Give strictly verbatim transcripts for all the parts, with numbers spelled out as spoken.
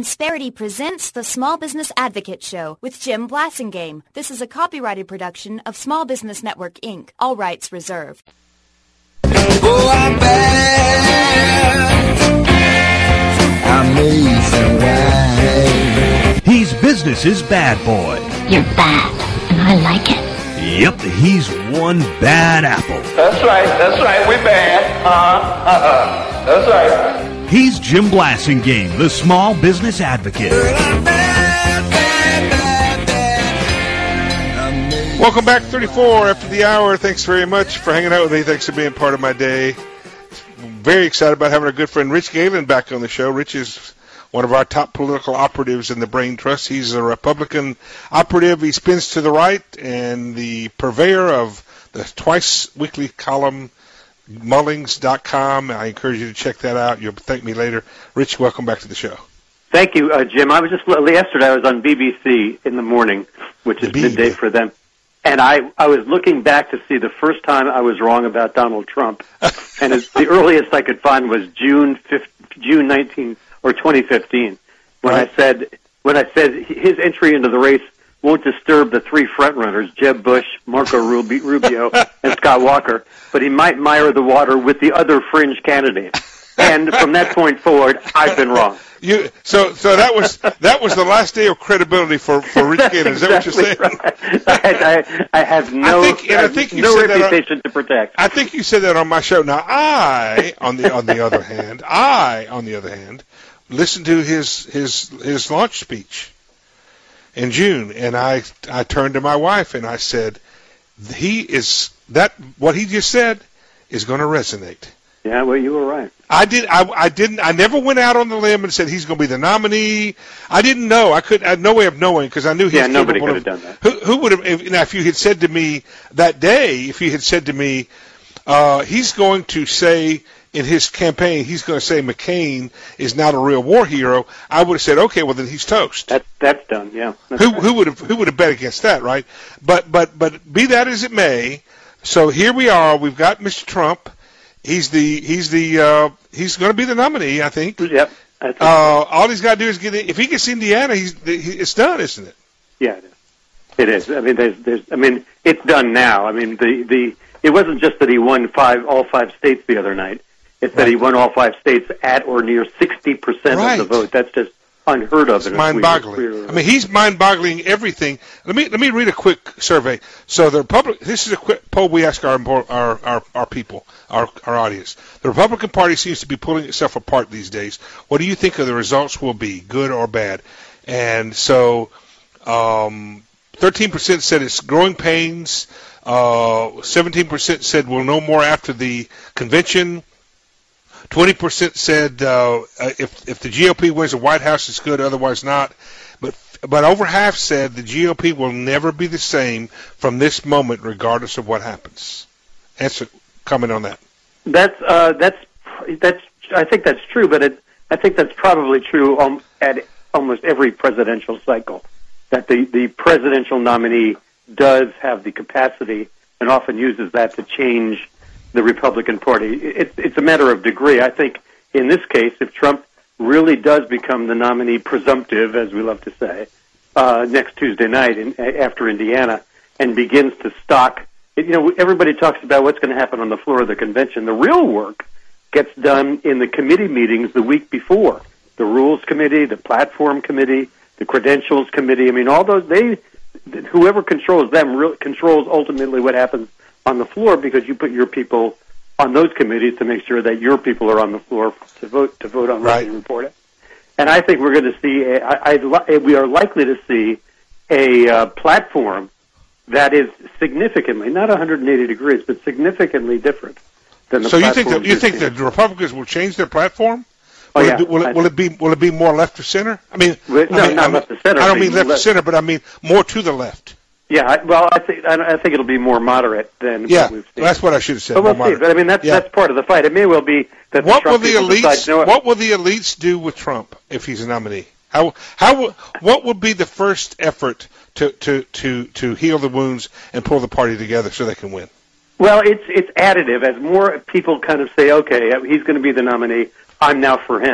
Insperity presents the Small Business Advocate Show with Jim Blasingame. This is a copyrighted production of Small Business Network, Incorporated. All rights reserved. Oh, I'm bad. Amazing way. He's business's bad boy. You're bad, and I like it. Yep, he's one bad apple. That's right, that's right, we bad. Uh-huh, uh-huh. That's right. He's Jim Blasingame, the small business advocate. Welcome back, thirty-four after the hour. Thanks very much for hanging out with me. Thanks for being part of my day. Very excited about having our good friend Rich Galen back on the show. Rich is one of our top political operatives in the Brain Trust. He's a Republican operative. He spins to the right and the purveyor of the twice-weekly column, Mullings dot com. I encourage you to check that out. You'll thank me later. Rich, welcome back to the show. Thank you, uh, Jim. I was just yesterday. I was on B B C in the morning, which is midday for them, and I I was looking back to see the first time I was wrong about Donald Trump, and it's, the earliest I could find was June fifth, June nineteenth or twenty fifteen, when right. I said when I said his entry into the race won't disturb the three frontrunners, Jeb Bush, Marco Rubio, and Scott Walker, but he might mire the water with the other fringe candidates. And from that point forward, I've been wrong. You so so that was that was the last day of credibility for, for Rich Galen. Is that what you're saying? Right. I, I, I have no, I think, and I think you no said reputation that on, to protect. I think you said that on my show. Now, I on the on the other hand, I on the other hand, listened to his his his launch speech in June, and I I turned to my wife and I said, he is that what he just said is going to resonate. Yeah, well, you were right. I did. I, I didn't. I never went out on the limb and said he's going to be the nominee. I didn't know. I could. I had no way of knowing because I knew he. Yeah, was nobody could of, have done that. Who, who would have? If, now, if you had said to me that day, if you had said to me, uh, he's going to say in his campaign, he's going to say McCain is not a real war hero, I would have said, okay, well then he's toast. That, that's done. Yeah. That's who right. who would have who would have bet against that, right? But but but be that as it may, so here we are. We've got Mister Trump. He's the he's the uh, he's going to be the nominee, I think. Yep. I think uh, all he's got to do is get if he gets Indiana, he's he, it's done, isn't it? Yeah, it is. It is. I mean, there's there's. I mean, it's done now. I mean, the the it wasn't just that he won five all five states the other night. It's that right. he won all five states at or near sixty percent right. of the vote. That's just unheard of. It's mind-boggling. I mean, he's mind-boggling everything. Let me let me read a quick survey. So the Republic. This is a quick poll we ask our our our, our people, our our audience. The Republican Party seems to be pulling itself apart these days. What do you think of the results will be, good or bad? And so, um, thirteen percent said it's growing pains. Uh, seventeen percent said we'll know more after the convention. twenty percent said uh, if if the G O P wins the White House, it's good, otherwise not. But but over half said the G O P will never be the same from this moment, regardless of what happens. Answer, comment on that. That's uh, that's that's. I think that's true, but it, I think that's probably true um, at almost every presidential cycle. That the the presidential nominee does have the capacity and often uses that to change the Republican Party. It's it's a matter of degree. I think in this case, if Trump really does become the nominee presumptive, as we love to say, uh, next Tuesday night in, after Indiana, and begins to stock, you know, everybody talks about what's going to happen on the floor of the convention. The real work gets done in the committee meetings the week before. The Rules Committee, the Platform Committee, the Credentials Committee. I mean, all those, they, whoever controls them re- controls ultimately what happens on the floor, because you put your people on those committees to make sure that your people are on the floor to vote to vote on what right. you report it. And I think we're going to see, a, I, I, we are likely to see a uh, platform that is significantly, not one hundred eighty degrees, but significantly different than the so you think that you think seen. that the Republicans will change their platform? Oh, will, yeah. it be, will, it, will it be will it be more left of center? I mean, no, I mean, not I mean, left of center. I don't mean left left. of center, but I mean more to the left. Yeah, I, well, I think I think it'll be more moderate than yeah, what we've seen. That's what I should have said. But we'll more see. moderate. But I mean, that's yeah. that's part of the fight. It may well be that what the will Trump the people elites decide, you know what? what will the elites do with Trump if he's a nominee? How how what would be the first effort to, to, to, to heal the wounds and pull the party together so they can win? Well, it's it's additive. As more people kind of say, okay, he's going to be the nominee, I'm now for him.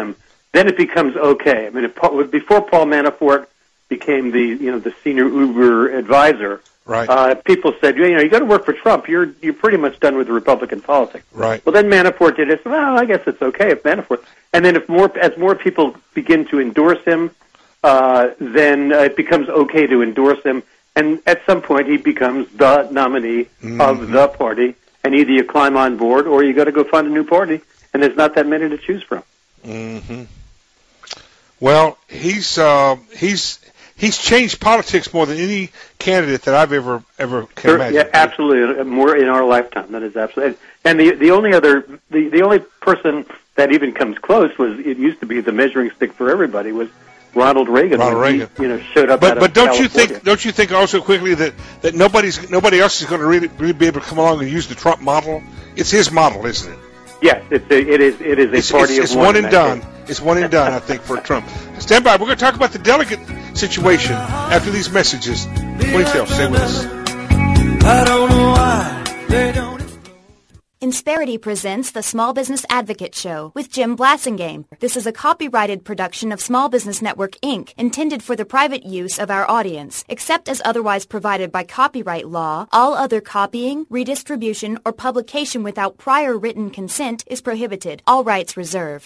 then it becomes okay. I mean, if Paul, before Paul Manafort became the you know the senior Uber advisor, Right. uh, people said, you know, you got to work for Trump. You're you're pretty much done with the Republican politics. Right. Well, then Manafort did it. So, well, I guess it's okay if Manafort. And then if more as more people begin to endorse him, uh, then uh, it becomes okay to endorse him. And at some point, he becomes the nominee mm-hmm. of the party. And either you climb on board or you got to go find a new party. And there's not that many to choose from. Mm-hmm. Well, he's uh, he's. He's changed politics more than any candidate that I've ever ever can Sure, imagine. yeah, absolutely, more in our lifetime. That is absolutely. And the the only other the, the only person that even comes close was it used to be the measuring stick for everybody was Ronald Reagan. Ronald when Reagan, he, you know, showed up. But out but of don't California. you think don't you think also quickly that, that nobody's nobody else is going to really really be able to come along and use the Trump model? It's his model, isn't it? Yes, it's a, it is it is a It's, party it's, it's of one, one and in that done. case. It's one and done, I think, for Trump. Stand by. We're going to talk about the delegate situation after these messages. twenty-two, stay with us. I don't know why they don't. Insperity presents the Small Business Advocate Show with Jim Blasingame. This is a copyrighted production of Small Business Network, Incorporated, intended for the private use of our audience. Except as otherwise provided by copyright law, all other copying, redistribution, or publication without prior written consent is prohibited. All rights reserved.